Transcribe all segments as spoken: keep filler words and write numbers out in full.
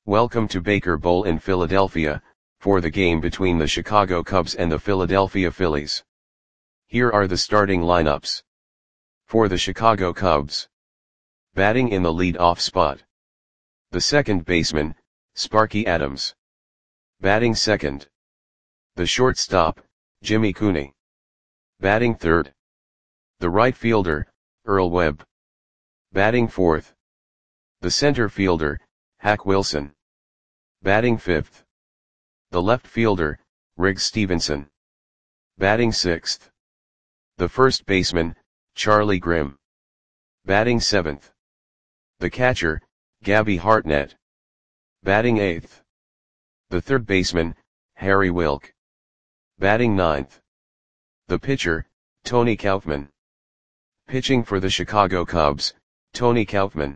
Welcome to Baker Bowl in Philadelphia, for the game between the Chicago Cubs and the Philadelphia Phillies. Here are the starting lineups. For the Chicago Cubs. Batting in the lead-off spot. The second baseman, Sparky Adams. Batting second. The shortstop, Jimmy Cooney. Batting third. The right fielder, Earl Webb. Batting fourth. The center fielder, Hack Wilson. Batting fifth. The left fielder, Riggs Stephenson. Batting sixth. The first baseman, Charlie Grimm. Batting seventh. The catcher, Gabby Hartnett. Batting eighth. The third baseman, Harry Wilk. Batting ninth. The pitcher, Tony Kaufman. Pitching for the Chicago Cubs, Tony Kaufman.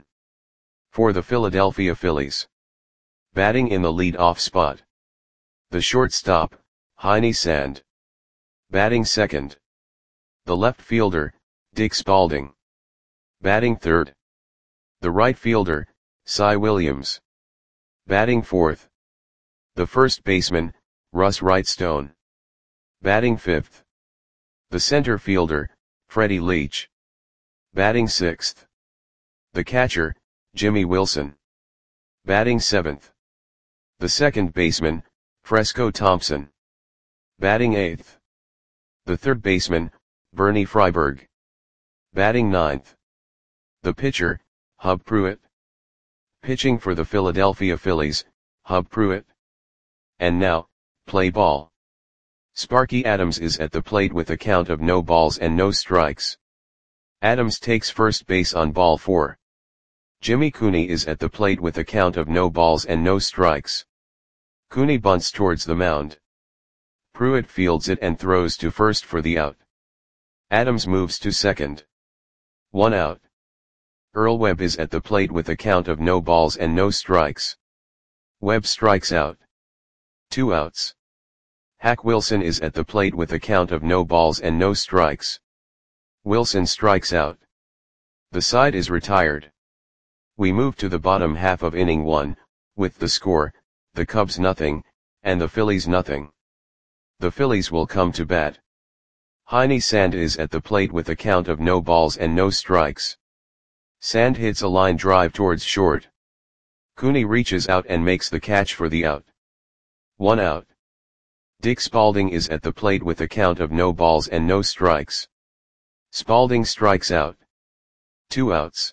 For the Philadelphia Phillies. Batting in the lead-off spot. The shortstop, Heine Sand. Batting second. The left fielder, Dick Spalding. Batting third. The right fielder, Cy Williams. Batting fourth. The first baseman, Russ Wrightstone. Batting fifth. The center fielder, Freddie Leach. Batting sixth. The catcher, Jimmy Wilson. Batting seventh. The second baseman, Fresco Thompson. Batting eighth. The third baseman, Bernie Freiberg. Batting ninth. The pitcher, Hub Pruitt. Pitching for the Philadelphia Phillies, Hub Pruitt. And now, play ball. Sparky Adams is at the plate with a count of no balls and no strikes. Adams takes first base on ball four. Jimmy Cooney is at the plate with a count of no balls and no strikes. Cooney bunts towards the mound. Pruitt fields it and throws to first for the out. Adams moves to second. One out. Earl Webb is at the plate with a count of no balls and no strikes. Webb strikes out. Two outs. Hack Wilson is at the plate with a count of no balls and no strikes. Wilson strikes out. The side is retired. We move to the bottom half of inning one, with the score, the Cubs nothing, and the Phillies nothing. The Phillies will come to bat. Heine Sand is at the plate with a count of no balls and no strikes. Sand hits a line drive towards short. Cooney reaches out and makes the catch for the out. One out. Dick Spalding is at the plate with a count of no balls and no strikes. Spalding strikes out. Two outs.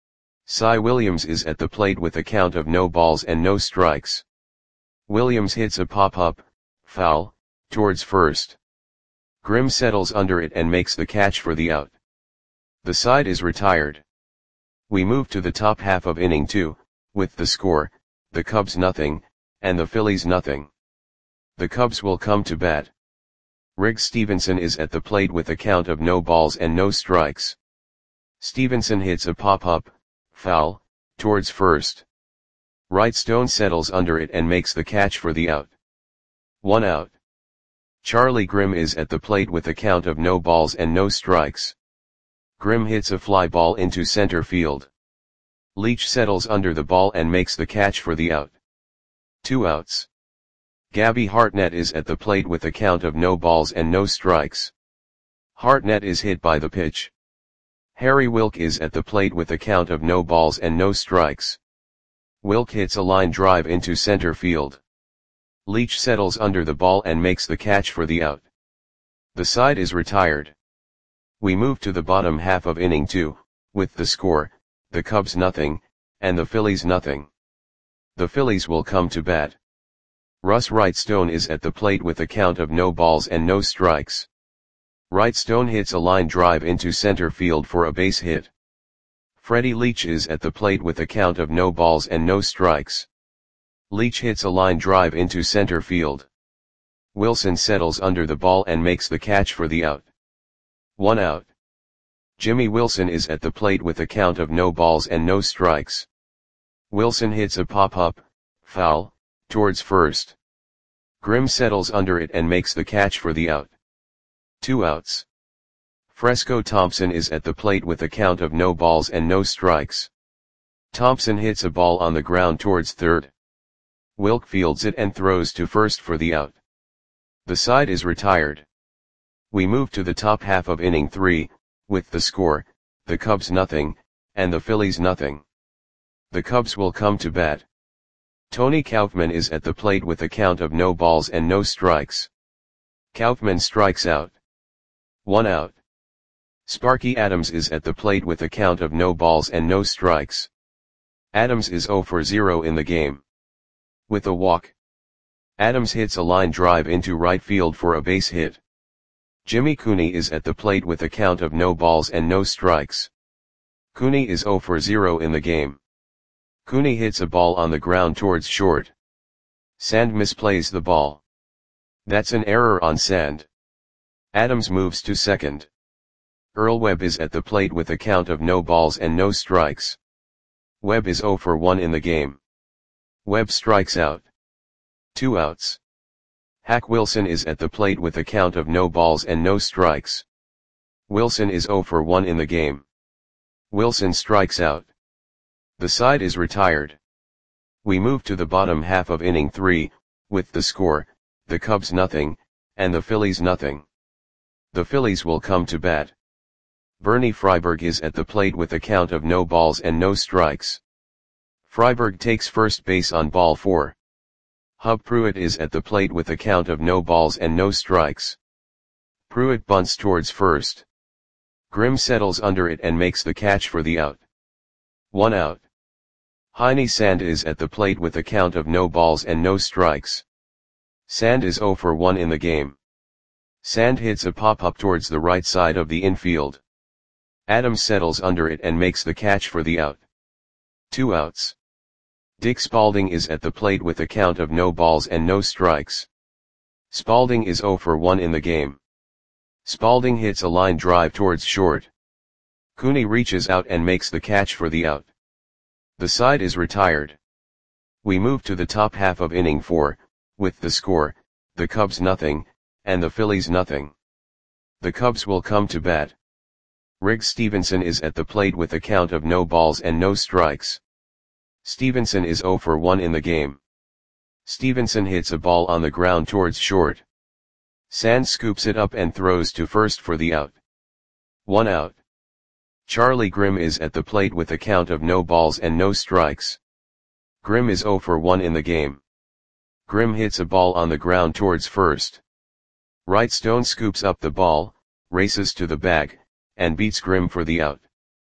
Cy Williams is at the plate with a count of no balls and no strikes. Williams hits a pop-up, foul, towards first. Grimm settles under it and makes the catch for the out. The side is retired. We move to the top half of inning two, with the score, the Cubs nothing, and the Phillies nothing. The Cubs will come to bat. Riggs Stephenson is at the plate with a count of no balls and no strikes. Stephenson hits a pop-up, foul, towards first. Wrightstone settles under it and makes the catch for the out. One out. Charlie Grimm is at the plate with a count of no balls and no strikes. Grimm hits a fly ball into center field. Leach settles under the ball and makes the catch for the out. Two outs. Gabby Hartnett is at the plate with a count of no balls and no strikes. Hartnett is hit by the pitch. Harry Wilk is at the plate with a count of no balls and no strikes. Wilk hits a line drive into center field. Leach settles under the ball and makes the catch for the out. The side is retired. We move to the bottom half of inning two, with the score, the Cubs nothing, and the Phillies nothing. The Phillies will come to bat. Russ Wrightstone is at the plate with a count of no balls and no strikes. Wrightstone hits a line drive into center field for a base hit. Freddie Leach is at the plate with a count of no balls and no strikes. Leach hits a line drive into center field. Wilson settles under the ball and makes the catch for the out. One out. Jimmy Wilson is at the plate with a count of no balls and no strikes. Wilson hits a pop-up, foul, towards first. Grimm settles under it and makes the catch for the out. Two outs. Fresco Thompson is at the plate with a count of no balls and no strikes. Thompson hits a ball on the ground towards third. Wilk fields it and throws to first for the out. The side is retired. We move to the top half of inning three, with the score, the Cubs nothing, and the Phillies nothing. The Cubs will come to bat. Tony Kaufman is at the plate with a count of no balls and no strikes. Kaufman strikes out. One out. Sparky Adams is at the plate with a count of no balls and no strikes. Adams is zero for zero in the game. With a walk, Adams hits a line drive into right field for a base hit. Jimmy Cooney is at the plate with a count of no balls and no strikes. Cooney is zero for zero in the game. Cooney hits a ball on the ground towards short. Sand misplays the ball. That's an error on Sand. Adams moves to second. Earl Webb is at the plate with a count of no balls and no strikes. Webb is zero for one in the game. Webb strikes out. Two outs. Hack Wilson is at the plate with a count of no balls and no strikes. Wilson is zero for one in the game. Wilson strikes out. The side is retired. We move to the bottom half of inning three, with the score, the Cubs nothing, and the Phillies nothing. The Phillies will come to bat. Bernie Freiberg is at the plate with a count of no balls and no strikes. Freiberg takes first base on ball four. Hub Pruitt is at the plate with a count of no balls and no strikes. Pruitt bunts towards first. Grimm settles under it and makes the catch for the out. One out. Heine Sand is at the plate with a count of no balls and no strikes. Sand is zero for one in the game. Sand hits a pop-up towards the right side of the infield. Adams settles under it and makes the catch for the out. Two outs. Dick Spaulding is at the plate with a count of no balls and no strikes. Spaulding is zero for one in the game. Spaulding hits a line drive towards short. Cooney reaches out and makes the catch for the out. The side is retired. We move to the top half of inning four, with the score, the Cubs nothing, and the Phillies nothing. The Cubs will come to bat. Riggs Stevenson is at the plate with a count of no balls and no strikes. Stevenson is zero for one in the game. Stevenson hits a ball on the ground towards short. Sand scoops it up and throws to first for the out. One out. Charlie Grimm is at the plate with a count of no balls and no strikes. Grimm is zero for one in the game. Grimm hits a ball on the ground towards first. Wright Stone scoops up the ball, races to the bag, and beats Grimm for the out.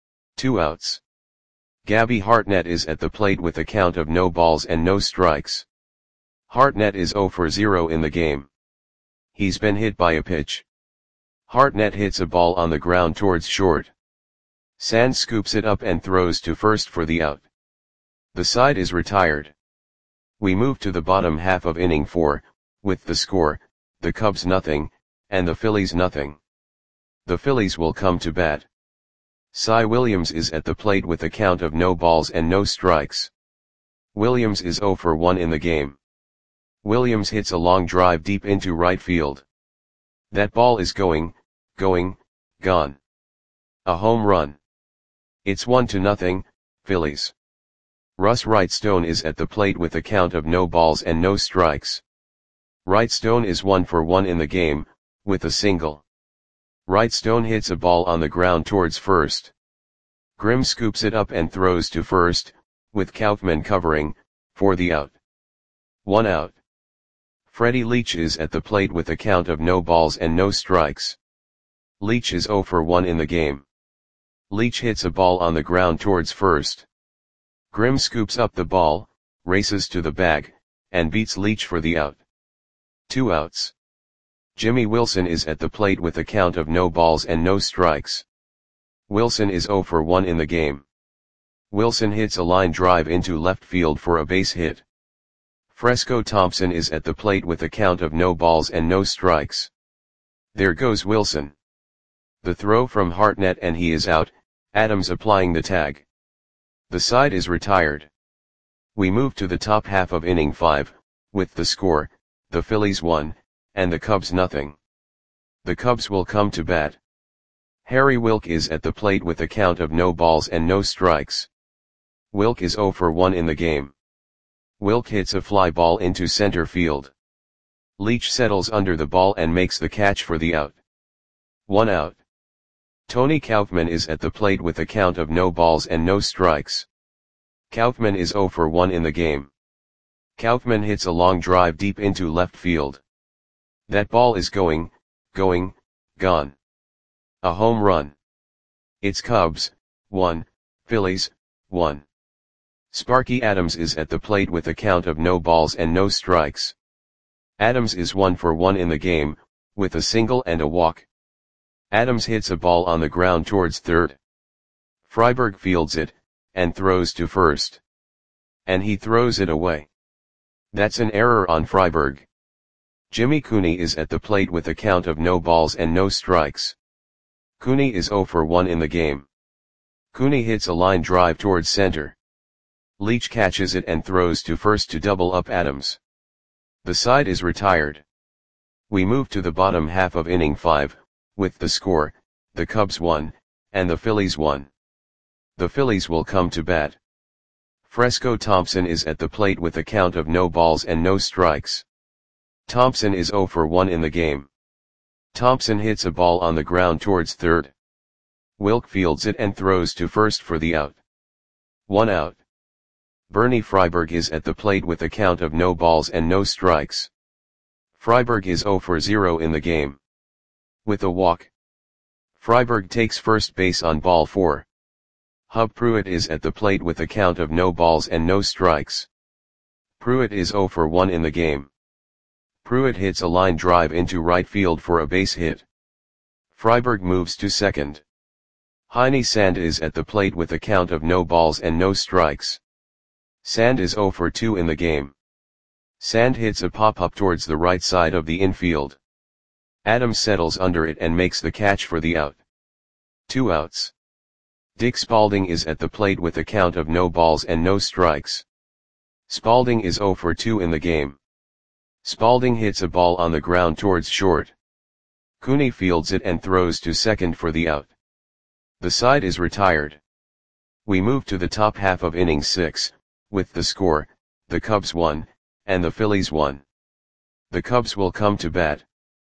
Two outs. Gabby Hartnett is at the plate with a count of no balls and no strikes. Hartnett is zero for zero in the game. He's been hit by a pitch. Hartnett hits a ball on the ground towards short. Sand scoops it up and throws to first for the out. The side is retired. We move to the bottom half of inning four, with the score, the Cubs nothing, and the Phillies nothing. The Phillies will come to bat. Cy Williams is at the plate with a count of no balls and no strikes. Williams is zero for one in the game. Williams hits a long drive deep into right field. That ball is going, going, gone. A home run. It's one to nothing, Phillies. Russ Wright-Stone is at the plate with a count of no balls and no strikes. Wright-Stone is one for one in the game, with a single. Wright-Stone hits a ball on the ground towards first. Grimm scoops it up and throws to first, with Kaufman covering, for the out. One out. Freddie Leach is at the plate with a count of no balls and no strikes. Leach is zero for one in the game. Leach hits a ball on the ground towards first. Grimm scoops up the ball, races to the bag, and beats Leach for the out. Two outs. Jimmy Wilson is at the plate with a count of no balls and no strikes. Wilson is zero for one in the game. Wilson hits a line drive into left field for a base hit. Fresco Thompson is at the plate with a count of no balls and no strikes. There goes Wilson. The throw from Hartnett and he is out, Adams applying the tag. The side is retired. We move to the top half of inning five, with the score, the Phillies one, and the Cubs nothing. The Cubs will come to bat. Harry Wilk is at the plate with a count of no balls and no strikes. Wilk is zero for one in the game. Wilk hits a fly ball into center field. Leach settles under the ball and makes the catch for the out. One out. Tony Kaufman is at the plate with a count of no balls and no strikes. Kaufman is zero for one in the game. Kaufman hits a long drive deep into left field. That ball is going, going, gone. A home run. It's Cubs, one, Phillies, one. Sparky Adams is at the plate with a count of no balls and no strikes. Adams is one for one in the game, with a single and a walk. Adams hits a ball on the ground towards third. Freiberg fields it, and throws to first. And he throws it away. That's an error on Freiberg. Jimmy Cooney is at the plate with a count of no balls and no strikes. Cooney is zero for one in the game. Cooney hits a line drive towards center. Leach catches it and throws to first to double up Adams. The side is retired. We move to the bottom half of inning five, with the score, the Cubs won, and the Phillies won. The Phillies will come to bat. Fresco Thompson is at the plate with a count of no balls and no strikes. Thompson is zero for one in the game. Thompson hits a ball on the ground towards third. Wilk fields it and throws to first for the out. One out. Bernie Freiberg is at the plate with a count of no balls and no strikes. Freiberg is zero for zero in the game. With a walk. Freiberg takes first base on ball four. Hub Pruitt is at the plate with a count of no balls and no strikes. Pruitt is zero for one in the game. Pruitt hits a line drive into right field for a base hit. Freiberg moves to second. Heine Sand is at the plate with a count of no balls and no strikes. Sand is zero for two in the game. Sand hits a pop-up towards the right side of the infield. Adams settles under it and makes the catch for the out. Two outs. Dick Spalding is at the plate with a count of no balls and no strikes. Spalding is zero for two in the game. Spalding hits a ball on the ground towards short. Cooney fields it and throws to second for the out. The side is retired. We move to the top half of inning six, with the score, the Cubs won, and the Phillies won. The Cubs will come to bat.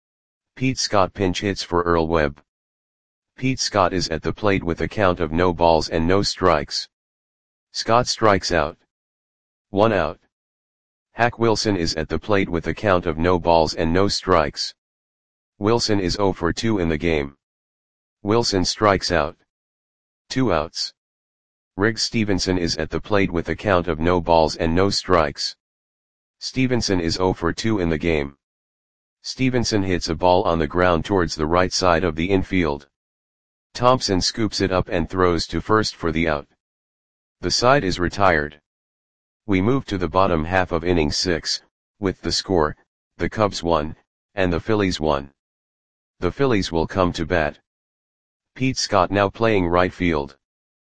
Pete Scott pinch hits for Earl Webb. Pete Scott is at the plate with a count of no balls and no strikes. Scott strikes out. One out. Hack Wilson is at the plate with a count of no balls and no strikes. Wilson is zero for two in the game. Wilson strikes out. Two outs. Riggs Stevenson is at the plate with a count of no balls and no strikes. Stevenson is zero for two in the game. Stevenson hits a ball on the ground towards the right side of the infield. Thompson scoops it up and throws to first for the out. The side is retired. We move to the bottom half of inning six, with the score, the Cubs won, and the Phillies won. The Phillies will come to bat. Pete Scott now playing right field.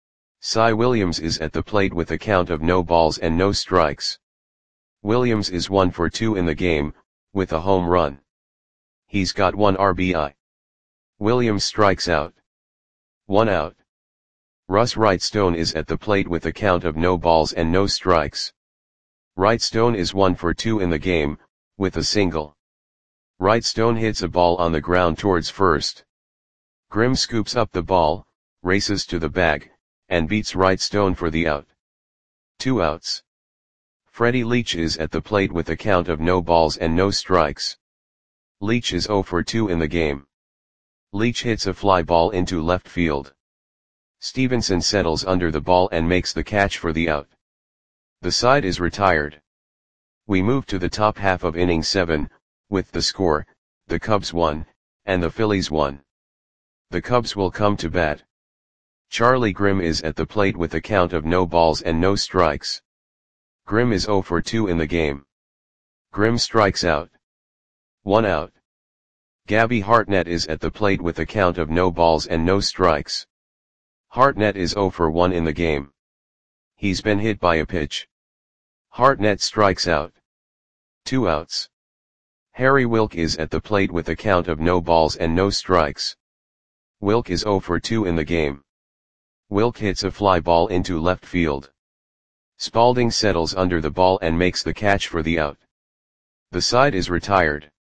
Cy Williams is at the plate with a count of no balls and no strikes. Williams is one for two in the game, with a home run. He's got one R B I. Williams strikes out. One out. Russ Wrightstone is at the plate with a count of no balls and no strikes. Wrightstone is one for two in the game, with a single. Wrightstone hits a ball on the ground towards first. Grimm scoops up the ball, races to the bag, and beats Wrightstone for the out. Two outs. Freddie Leach is at the plate with a count of no balls and no strikes. Leach is zero for two in the game. Leach hits a fly ball into left field. Stevenson settles under the ball and makes the catch for the out. The side is retired. We move to the top half of inning seven, with the score, the Cubs won, and the Phillies won. The Cubs will come to bat. Charlie Grimm is at the plate with a count of no balls and no strikes. Grimm is zero for two in the game. Grimm strikes out. One out. Gabby Hartnett is at the plate with a count of no balls and no strikes. Hartnett is zero for one in the game. He's been hit by a pitch. Hartnett strikes out. Two outs. Harry Wilk is at the plate with a count of no balls and no strikes. Wilk is zero for two in the game. Wilk hits a fly ball into left field. Spalding settles under the ball and makes the catch for the out. The side is retired.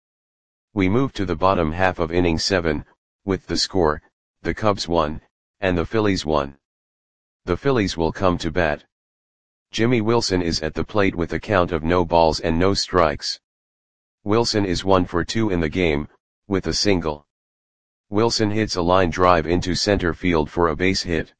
We move to the bottom half of inning seven, with the score, the Cubs won, and the Phillies won. The Phillies will come to bat. Jimmy Wilson is at the plate with a count of no balls and no strikes. Wilson is one for two in the game, with a single. Wilson hits a line drive into center field for a base hit.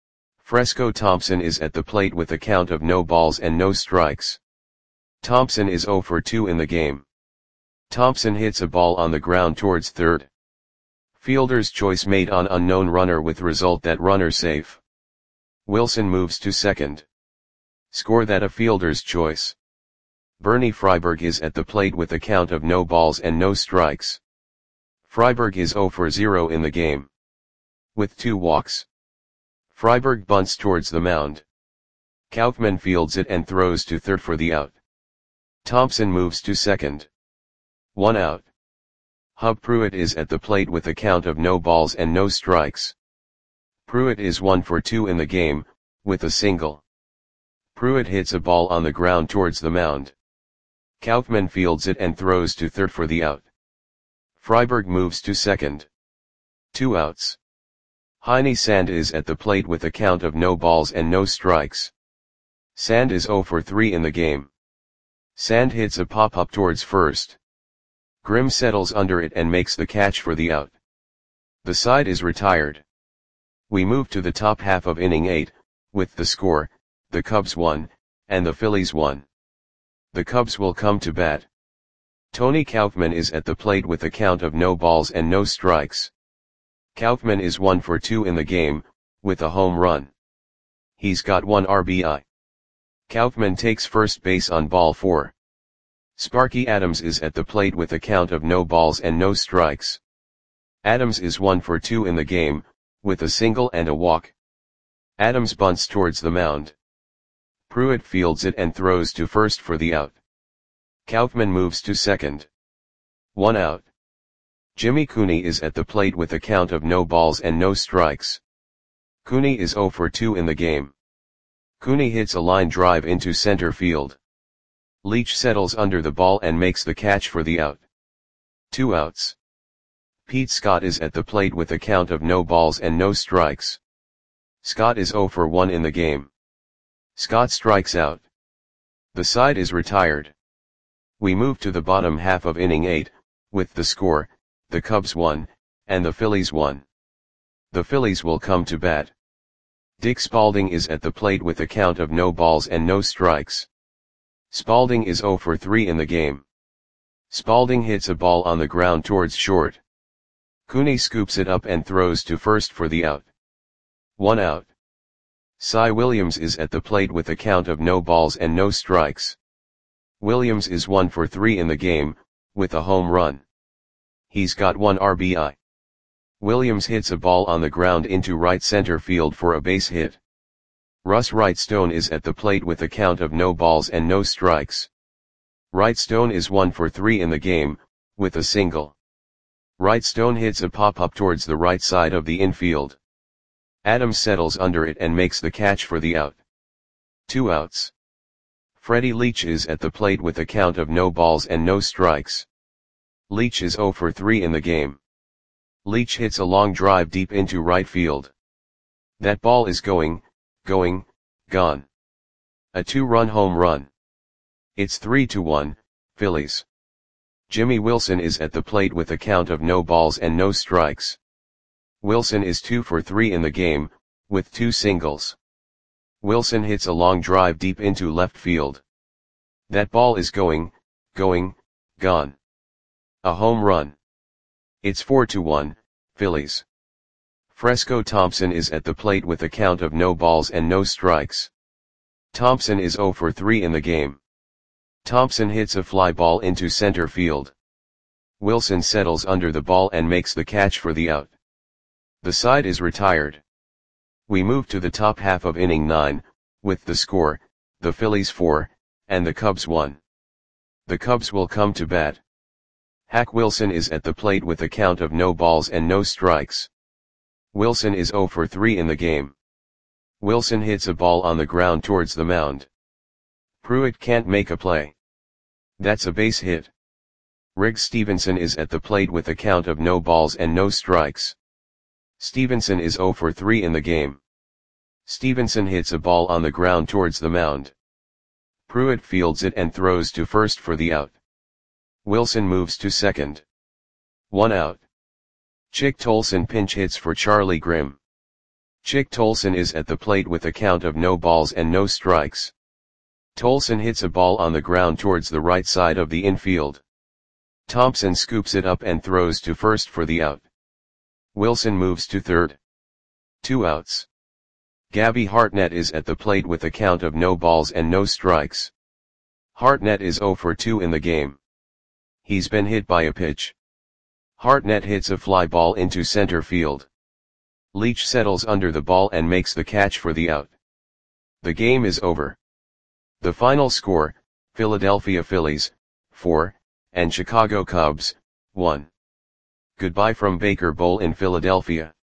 Fresco Thompson is at the plate with a count of no balls and no strikes. Thompson is zero for two in the game. Thompson hits a ball on the ground towards third. Fielder's choice made on unknown runner with result that runner safe. Wilson moves to second. Score that a fielder's choice. Bernie Freiberg is at the plate with a count of no balls and no strikes. Freiberg is zero for zero in the game. With two walks. Freiberg bunts towards the mound. Kaufman fields it and throws to third for the out. Thompson moves to second. One out. Hub Pruitt is at the plate with a count of no balls and no strikes. Pruitt is one for two in the game, with a single. Pruitt hits a ball on the ground towards the mound. Kaufman fields it and throws to third for the out. Freiberg moves to second. Two outs. Heine Sand is at the plate with a count of no balls and no strikes. Sand is zero for three in the game. Sand hits a pop-up towards first. Grimm settles under it and makes the catch for the out. The side is retired. We move to the top half of inning eight, with the score, the Cubs won, and the Phillies won. The Cubs will come to bat. Tony Kaufman is at the plate with a count of no balls and no strikes. Kaufman is one for two in the game, with a home run. He's got one R B I. Kaufman takes first base on ball four. Sparky Adams is at the plate with a count of no balls and no strikes. Adams is one for two in the game, with a single and a walk. Adams bunts towards the mound. Pruitt fields it and throws to first for the out. Kaufman moves to second. One out. Jimmy Cooney is at the plate with a count of no balls and no strikes. Cooney is zero for two in the game. Cooney hits a line drive into center field. Leach settles under the ball and makes the catch for the out. Two outs. Pete Scott is at the plate with a count of no balls and no strikes. Scott is zero for one in the game. Scott strikes out. The side is retired. We move to the bottom half of inning eight, with the score, the Cubs won, and the Phillies won. The Phillies will come to bat. Dick Spalding is at the plate with a count of no balls and no strikes. Spalding is zero for three in the game. Spalding hits a ball on the ground towards short. Cooney scoops it up and throws to first for the out. One out. Cy Williams is at the plate with a count of no balls and no strikes. Williams is one for three in the game, with a home run. He's got one R B I. Williams hits a ball on the ground into right center field for a base hit. Russ Wrightstone is at the plate with a count of no balls and no strikes. Wrightstone is one for three in the game, with a single. Wrightstone hits a pop-up towards the right side of the infield. Adams settles under it and makes the catch for the out. Two outs. Freddie Leach is at the plate with a count of no balls and no strikes. Leach is zero for three in the game. Leach hits a long drive deep into right field. That ball is going, going, gone. A two-run home run. It's three to one, Phillies. Jimmy Wilson is at the plate with a count of no balls and no strikes. Wilson is two for three in the game, with two singles. Wilson hits a long drive deep into left field. That ball is going, going, gone. A home run. It's four to one, Phillies. Fresco Thompson is at the plate with a count of no balls and no strikes. Thompson is zero for three in the game. Thompson hits a fly ball into center field. Wilson settles under the ball and makes the catch for the out. The side is retired. We move to the top half of inning nine, with the score, the Phillies four, and the Cubs one. The Cubs will come to bat. Hack Wilson is at the plate with a count of no balls and no strikes. Wilson is zero for three in the game. Wilson hits a ball on the ground towards the mound. Pruitt can't make a play. That's a base hit. Riggs Stevenson is at the plate with a count of no balls and no strikes. Stevenson is zero for three in the game. Stevenson hits a ball on the ground towards the mound. Pruitt fields it and throws to first for the out. Wilson moves to second. One out. Chick Tolson pinch hits for Charlie Grimm. Chick Tolson is at the plate with a count of no balls and no strikes. Tolson hits a ball on the ground towards the right side of the infield. Thompson scoops it up and throws to first for the out. Wilson moves to third. Two outs. Gabby Hartnett is at the plate with a count of no balls and no strikes. Hartnett is zero for two in the game. He's been hit by a pitch. Hartnett hits a fly ball into center field. Leach settles under the ball and makes the catch for the out. The game is over. The final score, Philadelphia Phillies, four, and Chicago Cubs, one. Goodbye from Baker Bowl in Philadelphia.